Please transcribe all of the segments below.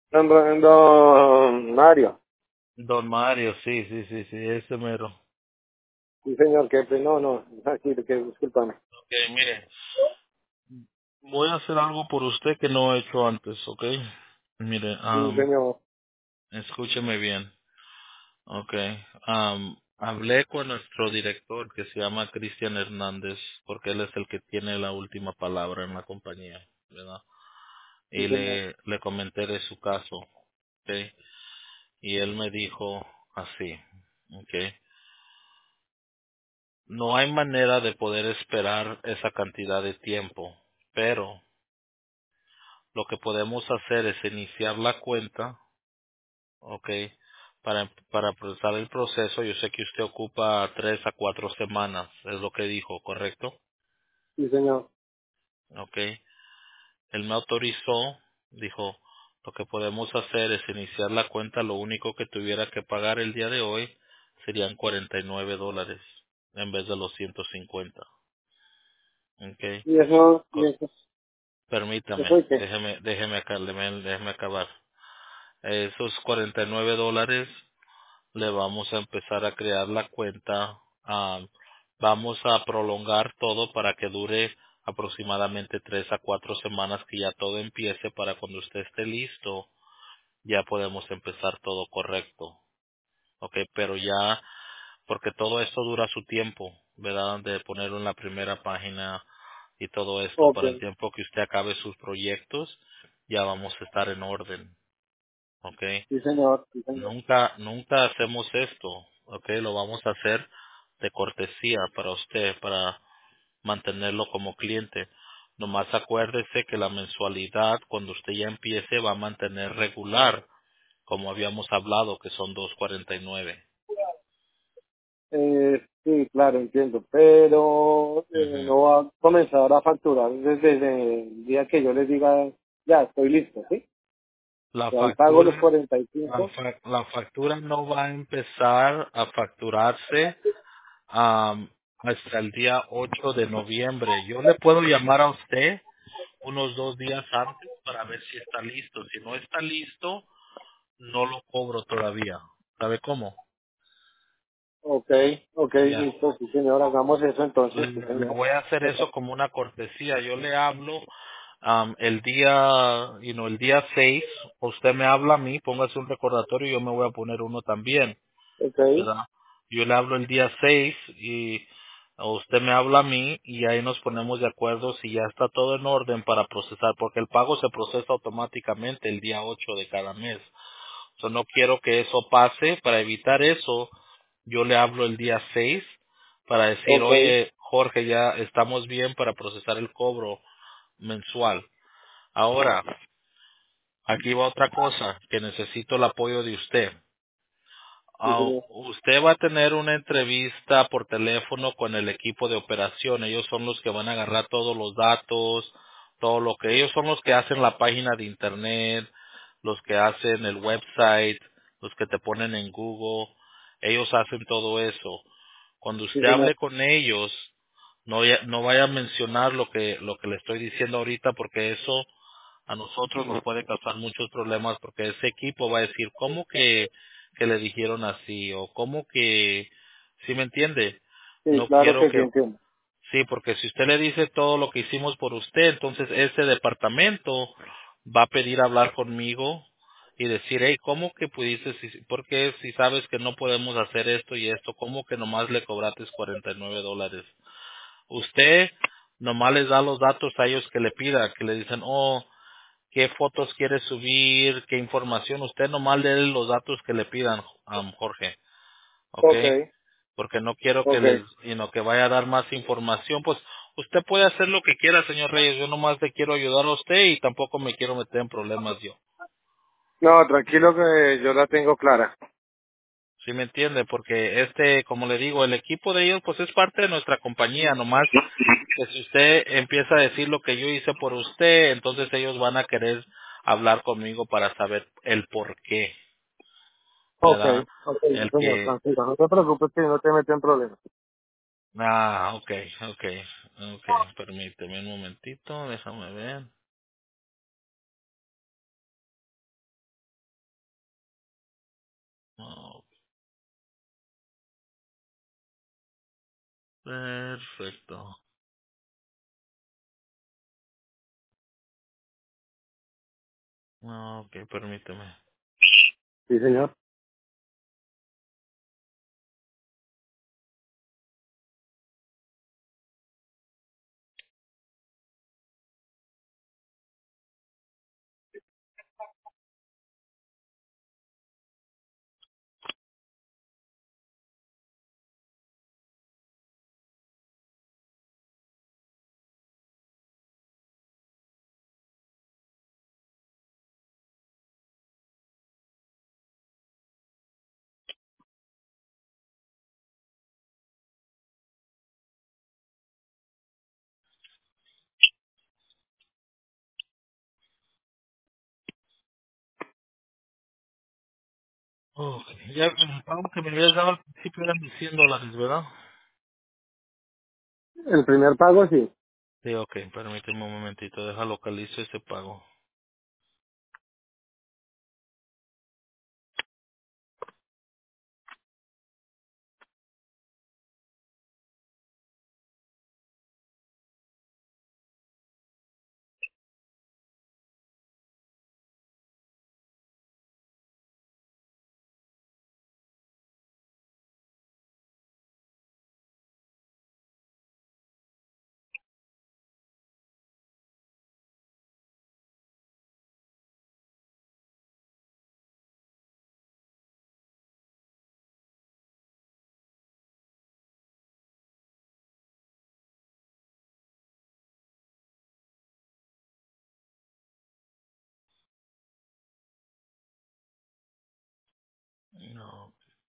Don Mario. Don Mario, sí, sí, sí, sí, ese mero. Sí, señor, no, aquí, que discúlpame. Ok, mire, voy a hacer algo por usted que no he hecho antes, ¿ok? Mire, Sí, señor. escúcheme bien, ¿ok? Hablé con nuestro director que se llama Cristian Hernández, porque él es el que tiene la última palabra en la compañía, ¿verdad? Sí, Y señor. le comenté de su caso, ¿ok? Y él me dijo así, ¿ok? No hay manera de poder esperar esa cantidad de tiempo, pero lo que podemos hacer es iniciar la cuenta, ¿ok? Para empezar el proceso. Yo sé que usted ocupa 3 a 4 semanas, es lo que dijo, ¿correcto? Sí, señor. ¿Ok? Él me autorizó, dijo, lo que podemos hacer es iniciar la cuenta, lo único que tuviera que pagar el día de hoy serían $49 en vez de los 150. ¿Ok? Y eso, Permítame, eso es que, déjeme acabar. Esos $49 le vamos a empezar a crear la cuenta. Vamos a prolongar todo para que dure aproximadamente 3 a 4 semanas, que ya todo empiece para cuando usted esté listo, ya podemos empezar todo correcto. Ok, pero ya, porque todo esto dura su tiempo, ¿verdad? De ponerlo en la primera página y todo esto. ok. Para el tiempo que usted acabe sus proyectos, ya vamos a estar en orden. Ok. Sí, señor. Sí, señor. Nunca hacemos esto, ¿ok? Lo vamos a hacer de cortesía para usted, para mantenerlo como cliente. Nomás acuérdese que la mensualidad, cuando usted ya empiece, va a mantener regular, como habíamos hablado, que son 249. Sí, claro, entiendo. Pero Ujú. no va a comenzar a facturar desde el día que yo les diga, ya, estoy listo, ¿sí? La Y ahí pago los factura, 45. la factura no va a empezar a facturarse hasta el día 8 de noviembre. Yo le puedo llamar a usted unos 2 días antes para ver si está listo. Si no está listo, no lo cobro todavía. ¿Sabe cómo? Ok, ok, Ya. listo, sí, señor. Hagamos eso entonces, sí, Le señor. voy a hacer eso como una cortesía. Yo le hablo el día, el día 6. Usted me habla a mí, póngase un recordatorio y yo me voy a poner uno también, Ok, ¿verdad? Yo le hablo el día 6 y usted me habla a mí y ahí nos ponemos de acuerdo si ya está todo en orden para procesar, porque el pago se procesa automáticamente el día 8 de cada mes. No quiero que eso pase. Para evitar eso, yo le hablo el día 6 para decir, ok, oye, Jorge, ya estamos bien para procesar el cobro mensual. Ahora, aquí va otra cosa, que necesito el apoyo de usted. sí, señor. Usted va a tener una entrevista por teléfono con el equipo de operación. Ellos son los que van a agarrar todos los datos, todo lo que ellos son los que hacen la página de internet, los que hacen el website, los que te ponen en Google. Ellos hacen todo eso. Cuando Sí, usted señor. hable con ellos, no vaya a mencionar lo que le estoy diciendo ahorita, porque eso a nosotros nos puede causar muchos problemas, porque ese equipo va a decir, ¿cómo que le dijeron así? O ¿cómo que, sí me entiende? Sí, No claro quiero que sí, que, entiendo. sí, porque si usted le dice todo lo que hicimos por usted, entonces ese departamento va a pedir hablar conmigo y decir, hey, ¿cómo que pudiste, por qué si sabes que no podemos hacer esto y esto, cómo que nomás le cobraste $49? Usted nomás les da los datos a ellos que le pida, que le dicen, oh, qué fotos quiere subir, qué información. Usted nomás le dé los datos que le pidan, Jorge, ¿ok? Ok, Porque no quiero que ok. les, que vaya a dar más información. Pues usted puede hacer lo que quiera, señor Reyes. Yo nomás le quiero ayudar a usted y tampoco me quiero meter en problemas yo. No, tranquilo que yo la tengo clara. ¿Sí me entiende? Porque como le digo, el equipo de ellos pues es parte de nuestra compañía, nomás que si usted empieza a decir lo que yo hice por usted, entonces ellos van a querer hablar conmigo para saber el por qué, Ok, ¿verdad? ok, sí, El señor, que, tranquilo. No te preocupes que no te meto en problemas. okay, okay, permíteme un momentito, déjame ver. Perfecto. Ok, permíteme. Sí, señor. Ok, ya el pago que me habías dado al principio eran de $100, ¿verdad? El primer pago, sí. Sí, ok, permíteme un momentito, deja localizo ese pago. No.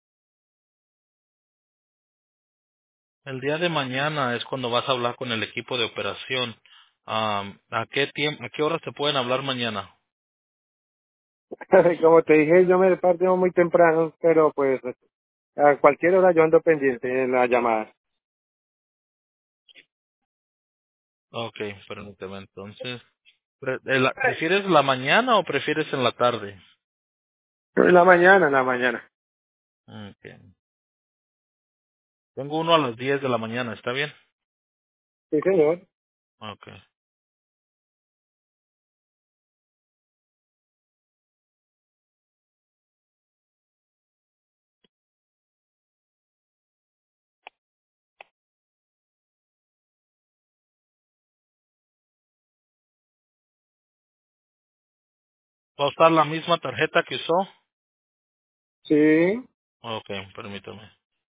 El día de mañana es cuando vas a hablar con el equipo de operación. ¿A qué tiempo, a qué horas te pueden hablar mañana? Como te dije, yo me parto muy temprano, pero pues a cualquier hora yo ando pendiente en la llamada. Ok, permíteme entonces. ¿Prefieres la mañana o prefieres en la tarde? En la mañana, en la mañana. Ok. Tengo uno a las 10 de la mañana, ¿está bien? Sí, señor. Ok. ¿Va a usar la misma tarjeta que usó? Sí. Ok, permítame.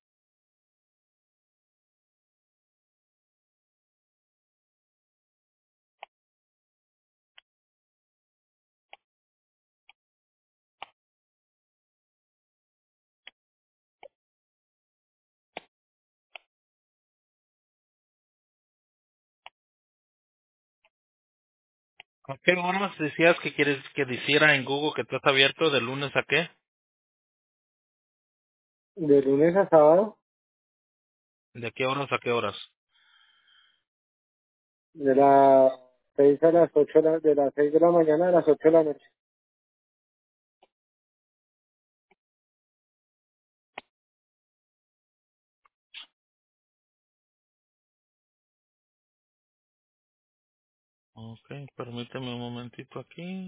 ¿A qué horas decías que quieres que hiciera en Google que estás abierto de lunes a qué? De lunes a sábado, ¿De qué horas a qué horas? de las 6 a las 8 de las 6 de la mañana a las 8 de la noche. Ok, permíteme un momentito aquí.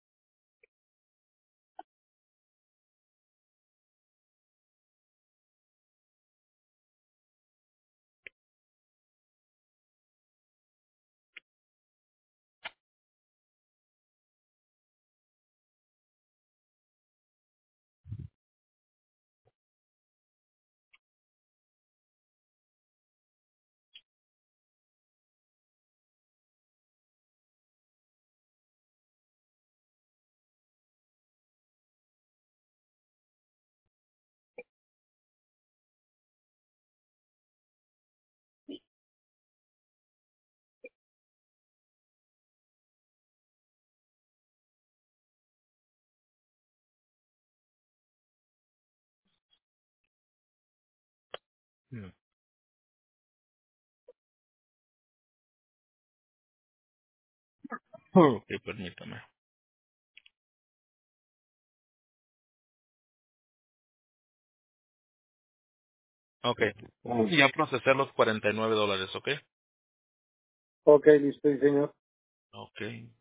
Mm. Ok, permítame. Ok. Ya procesé los $49, ¿ok? Ok, listo, sí, señor. Ok.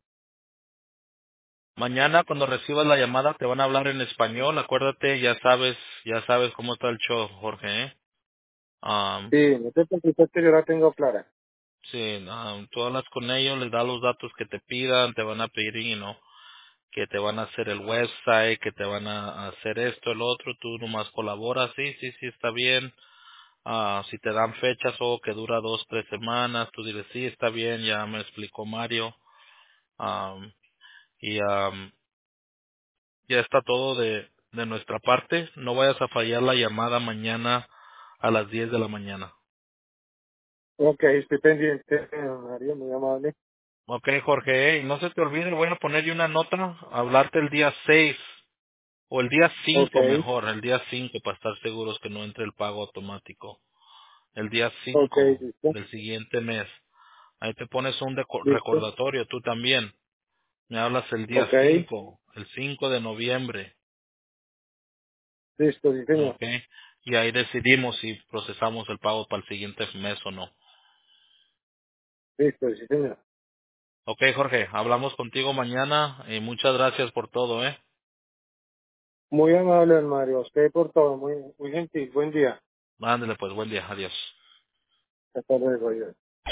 Mañana cuando recibas la llamada te van a hablar en español. Acuérdate, ya sabes cómo está el show, Jorge, ¿eh? Um, Sí, no te preocupes que yo la tengo clara. sí, tú hablas con ellos, les das los datos que te pidan, te van a pedir, que te van a hacer el website, que te van a hacer esto, el otro, tú nomás colaboras, sí, sí, sí, está bien. Si te dan fechas o que dura 2, 3 semanas, tú dices, sí, está bien, ya me explicó Mario. Um, y ya está todo de nuestra parte. No vayas a fallar la llamada mañana a las 10 de la mañana. Ok, estoy pendiente, Mario, muy amable. Ok, Jorge, y no se te olvide, voy a ponerle una nota, hablarte el día 6 o el día Ok, 5 mejor, el día 5 para estar seguros que no entre el pago automático. El día ok, 5 listo, del siguiente mes. Ahí te pones un listo, recordatorio, tú también. Me hablas el día ok, 5 el 5 de noviembre. listo, sí, señor. Ok. Y ahí decidimos si procesamos el pago para el siguiente mes o no. Listo, sí, señor. Ok, Jorge, hablamos contigo mañana y muchas gracias por todo, ¿eh? Muy amable, Mario. A usted por todo, muy, muy gentil. Buen día. Ándale, pues, buen día, adiós. Hasta luego, adiós.